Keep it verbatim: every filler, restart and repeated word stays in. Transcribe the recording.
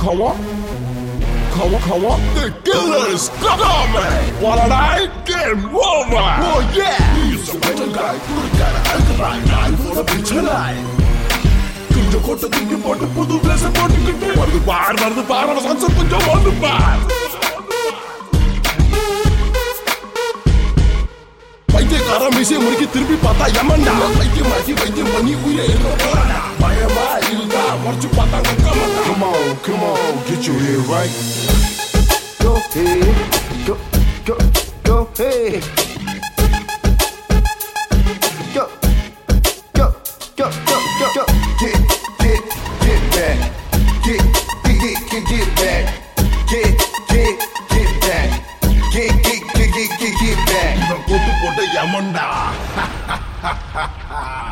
come on, come on, come on. The killers coming. What a night, game over. Oh yeah. He's a better guy, good guy, alkaline, eye for a picture line. Kunjo kota dingi potu pudu blessa potu kitte. Vardu paar, vardu paar, our sunset kunjo vardu paar. பைத்தியக்கார மீசை முறுக்கி திருப்பி பார்த்தா யமன்டா பைத்தியம் மாட்டி பைத்தியம் பண்ணி உயிரை இருக்க போறானா பயமா இல்லா மறைச்சு பார்த்தா கக்கமாட்டா. Come on, come on, get your head right. Go ahead, go, go, go ahead. Go, go, go, go, go, go. Get, get, get back. Get, get, get, get back. Get, get, get back. Get, get, get, get, get, get back. இவன் போட்டு போட்ட யமன்டா.